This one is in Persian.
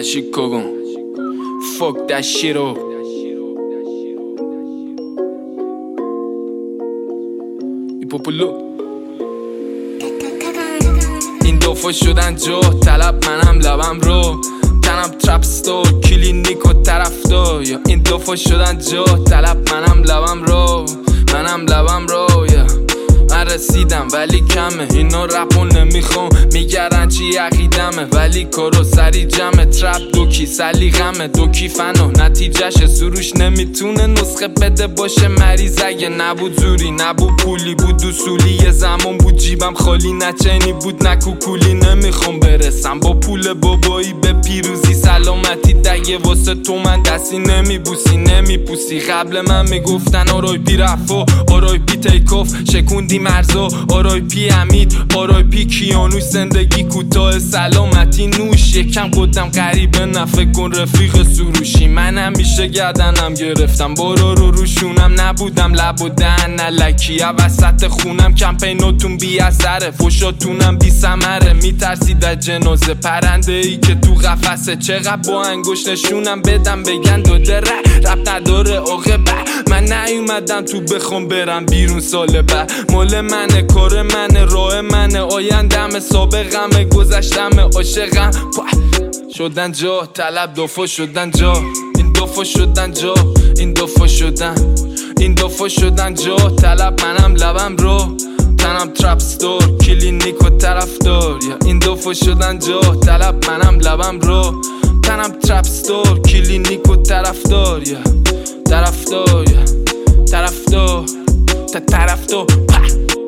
Chicago. Fuck that shit up. این دفعه شدن جا طلب منم لبم رو تنم ترپستور کلینیک و طرفدار. این دفعه شدن جا طلب منم لبم رو من رسیدم ولی کمه اینا رپو نمیخوام میگردن چی عقیدمه ولی کارو سری جمعه ترپ دوکی سلیقمه دوکی فنا نتیجهش سروش نمیتونه نسخه بده باشه مریض اگه نبود زوری نبود پولی بود اصولی یه زمان بود جیبم خالی نه چینی بود نه کوکولی نمیخوام برسم با پول بابایی به پیروزی سلامتی دیگه واسه تو من دستی نمیبوسی نمیپوسی قبل من میگفتن آرای پی رفا آرای پی تیکاف شکوندی مرزا آرای پی امید آرای پی کیانوش زندگی کوتاه سلامتی نوش یکم قدم غریبه نفه کن رفیق سروشی من همیشه گردنم گرفتم بارا رو روشونم نبودم لب و دهن نلکی وسط خونم کمپیناتون بی اثره فشاتونم بی ثمره میترسید از جنازه پرنده ای که تو قفسه چقدر با انگشت نشونم بدم بگن داده رپ نداره عاقبت من نیومدم تو بخوام برم بیرون سال بعد مال منه کار منه راه منه آیندم سابقم گذشتم عاشقم شدن جا طلب دفعه شدن جا این دفعه شدن جا این دفعه شدن جا طلب منم لبم رو تنم ترپستور کلینیک و طرفدار. این دفعه شدن جا طلب منم لبم رو تنم ترپستور کلینیک و طرفدار. طرفدار